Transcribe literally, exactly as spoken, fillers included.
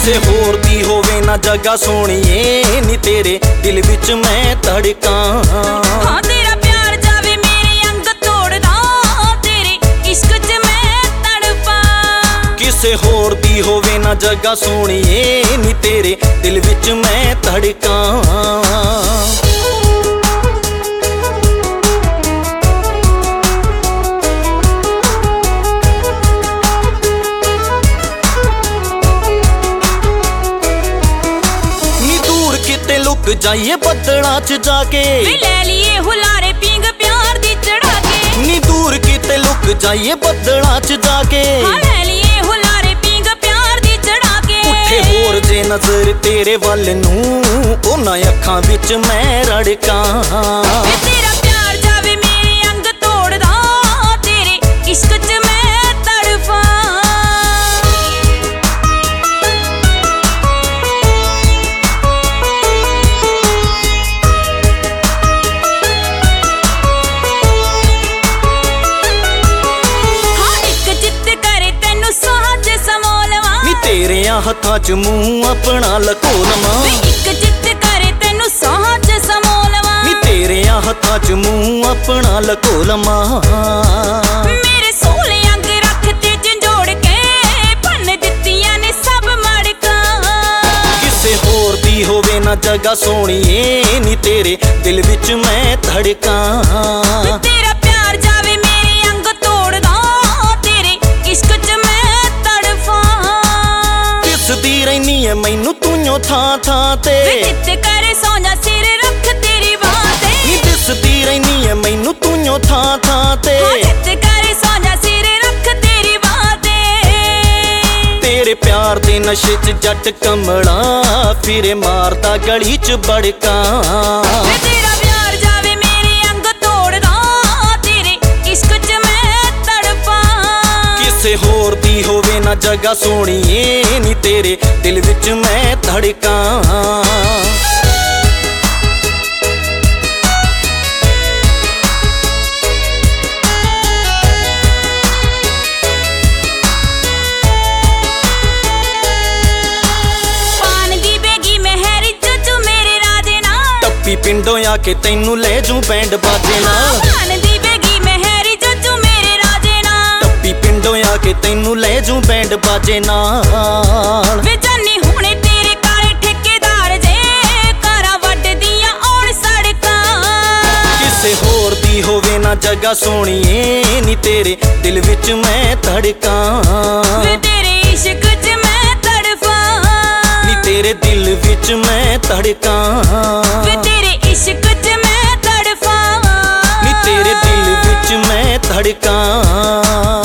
ਕਿਸੇ ਹੋਰ ਦੀ ਹੋਵੇ ਨਾ ਜਗ੍ਹਾ ਸੋਹਣੀਏ ਨੀ ਤੇਰੇ ਦਿਲ ਵਿੱਚ ਮੈਂ ਧੜਕਾਂ। ਹਾਂ ਤੇਰਾ ਪਿਆਰ ਜਾਵੇ ਮੇਰੇ ਅੰਗ ਤੋੜਦਾ, ਤੇਰੇ ਇਸ਼ਕ 'ਚ ਮੈਂ ਤੜਪਾਂ। ਕਿਸੇ ਹੋਰ ਦੀ ਹੋਵੇ ਨਾ ਜਗ੍ਹਾ ਸੋਹਣੀਏ ਨੀ ਤੇਰੇ ਦਿਲ ਵਿੱਚ ਮੈਂ ਧੜਕਾਂ। ਲੁਕ ਜਾਈਏ ਬੱਦਲਾਂ 'ਚ ਜਾ ਕੇ, ਵੇ ਲੈ ਲਈਏ ਹੁਲਾਰੇ ਪੀਂਗ ਪਿਆਰ ਦੀ ਚੜਾ ਕੇ। ਨੀ ਦੂਰ ਕਿਤੇ ਲੁਕ ਜਾਈਏ ਬੱਦਲਾਂ 'ਚ ਜਾ ਕੇ, ਹਾਂ ਲੈ ਲਈਏ ਹੁਲਾਰੇ ਪੀਂਗ ਪਿਆਰ ਦੀ ਚੜਾ ਕੇ। ਉੱਠੇ ਹੋਰ ਜੇ ਨਜ਼ਰ ਤੇਰੇ ਵੱਲ ਨੂੰ, ਉਹਨਾਂ ਅੱਖਾਂ ਵਿੱਚ ਮੈਂ ਰੜਕਾਂ। ਵੇ ਤੇਰਾ ਪਿਆਰ ਜਾਵੇ ਮੇਰੇ ਅੰਗ ਤੋੜਦਾ, ਤੇਰੇ ਇਸ਼ਕ 'ਚ ਮੈਂ ਤੜਫਾਂ। ਤੇਰਿਆਂ ਹੱਥਾਂ 'ਚ ਮੂੰਹ ਆਪਣਾ ਲਕੋ ਲਵਾਂ, ਵੇ ਇੱਕ ਜਿੱਤ ਕਰੇ ਤੈਨੂੰ ਸਾਹਾਂ 'ਚ ਸਮੋ ਲਵਾਂ। ਨੀ ਤੇਰਿਆਂ ਹੱਥਾਂ 'ਚ ਮੂੰਹ ਆਪਣਾ ਲਕੋ ਲਵਾਂ। ਮੇਰੇ ਸੋਹਣੇ ਅੰਗ ਰੱਖ ਤੇ ਝੰਜੋੜ ਕੇ, ਭੰਨ ਦਿੱਤੀਆਂ ਨੇ ਸਭ ਮੜਕਾਂ। ਕਿਸੇ ਹੋਰ ਦੀ ਹੋਵੇ ਨਾ ਜਗ੍ਹਾ ਸੋਹਣੀਏ ਨੀ ਤੇਰੇ ਦਿਲ ਵਿੱਚ ਮੈਂ ਧੜਕਾਂ। ਤੇਰਾ ਪਿਆਰ ਜਾਵੇ ਮੇਰੇ ਅੰਗ ਤੋੜਦਾ, ਤੇਰੇ ਇਸ਼ਕ 'ਚ ਮੈਂ ਤੜਫਾਂ। ਦਿਸਦੀ ਰਹਿਨੀ ਐ ਮੈਨੂੰ ਤੂੰ ਥਾਂ ਥਾਂ ਤੇ, ਵੇ ਜਿੱਤ ਕਰੇ ਸੋਹਣਾ ਸਿਰ ਰੱਖ ਤੇਰੀ ਬਾਹ ਤੇ। ਨੀ ਦਿਸਦੀ ਰਹਿਨੀ ਐ ਮੈਨੂੰ ਤੂੰ ਥਾਂ ਥਾਂ ਤੇ, ਹਾਂ ਜਿੱਤ ਕਰੇ ਸੋਹਣਾ ਸਿਰ ਰੱਖ ਤੇਰੀ ਬਾਹ ਤੇ। ਤੇਰੇ ਪਿਆਰ ਦੇ ਨਸ਼ੇ 'ਚ ਜੱਟ ਕਮਲਾ ਫਿਰੇ ਮਾਰਦਾ ਗਲੀ 'ਚ ਬੜਕਾਂ। ਵੇ ਤੇਰਾ ਪਿਆਰ ਜਾਵੇ ਮੇਰੇ ਅੰਗ ਤੋੜਦਾ, ਤੇਰੇ ਇਸ਼ਕ 'ਚ ਮੈਂ ਤੜਪਾਂ। ਕਿਸੇ ਹੋਰ ਦੀ ਹੋਵੇ ਨਾ ਜਗ੍ਹਾ ਸੋਹਣੀਏ ਨੀ ਤੇਰੇ ਦਿਲ ਵਿੱਚ ਮੈਂ ਧੜਕਾਂ। ਪਾਨ ਦੀ ਬੇਗੀ ਮਹਿਰ ਜੱਜੂ ਮੇਰੇ ਰਾਜੇ ਨਾਲ, ਟੱਪੀ ਪਿੰਡੋਂ ਆ ਕੇ ਤੈਨੂੰ ਲੈ ਜੂ ਬੈਂਡ ਬਾਜੇ ਨਾਲ। ਪਾਨ ਦੀ ਬੇਗੀ ਮਹਿਰ ਜੱਜੂ ਮੇਰੇ ਰਾਜੇ ਨਾਲ, ਟੱਪੀ ਪਿੰਡੋਂ ਆ ਕੇ ਤੈਨੂੰ ਲੈ ਜੂ ਬੈਂਡ ਬਾਜੇ ਨਾਲ। ਵੇ ਜਾਨੀ ਹੁਣੇ ਤੇਰੇ ਕਾਲੇ ਠੇਕੇਦਾਰ ਜੇ, ਕਾਰਾਂ ਵੱਢਦੀਆਂ ਔਰ ਸੜਕਾਂ। ਕਿਸੇ ਹੋਰ ਦੀ ਹੋਵੇ ਨਾ ਜਗ੍ਹਾ ਸੋਹਣੀਏ ਨੀ ਤੇਰੇ ਦਿਲ ਵਿੱਚ ਮੈਂ ਧੜਕਾਂ। ਵੇ ਤੇਰੇ ਇਸ਼ਕ 'ਚ ਮੈਂ ਤੜਫਾਂ, ਨੀ ਤੇਰੇ ਦਿਲ ਵਿੱਚ ਮੈਂ ਧੜਕਾਂ। ਵੇ ਤੇਰੇ ਇਸ਼ਕ 'ਚ ਮੈਂ ਤੜਫਾਂ, ਨੀ ਤੇਰੇ ਦਿਲ ਵਿੱਚ ਮੈਂ ਧੜਕਾਂ।